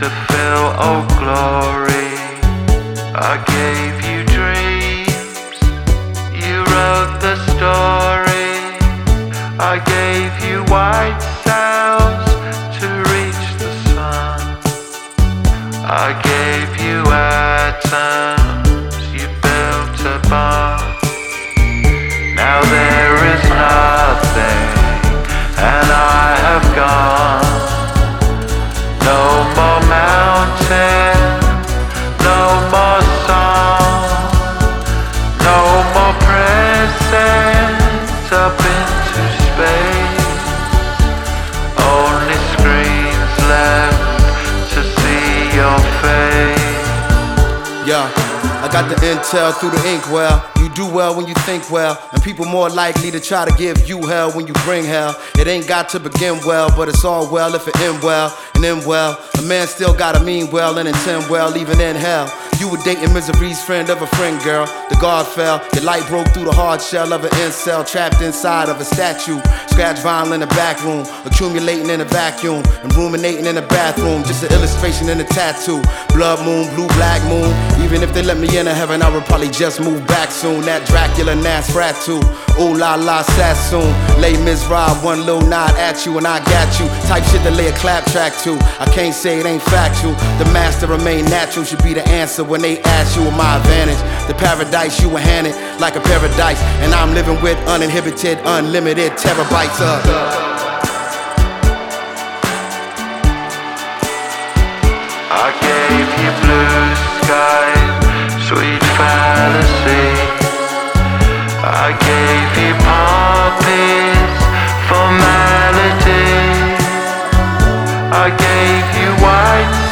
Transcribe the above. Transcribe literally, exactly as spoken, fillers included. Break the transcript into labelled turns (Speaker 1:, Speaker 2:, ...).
Speaker 1: to fill Old Glory. I gave you dreams, you wrote the story. I gave you white sails to reach the sun. I gave you atoms, you built a bomb. Now there is nothing, and I have gone. No more mountain, no more song, no more presents up into space. Only screens left to see your face.
Speaker 2: Yeah, I got the intel through the inkwell. You do well when you think well, and people more likely to try to give you hell when you bring hell. It ain't got to begin well, but it's all well if it end well. And end well, a man still gotta mean well and intend well even in hell. You were dating misery's friend of a friend, girl. The guard fell, your light broke through the hard shell of an incel, trapped inside of a statue. Scratch vinyl in the back room, accumulating in a vacuum, and ruminating in the bathroom. Just an illustration in a tattoo. Blood moon, blue black moon. Even if they let me into heaven, I would probably just move back soon. That Dracula Nosferatu, ooh la la Sassoon. Lay Miz Rob, one little nod at you and I got you. Type shit to lay a clap track to. I can't say it ain't factual. The master remain natural should be the answer when they ask you what my advantage. The paradise you were handed like a paradise, and I'm living with uninhibited, unlimited terabytes of.
Speaker 1: I gave you blue skies, sweet fantasy. I gave you poppies, formality. I gave you white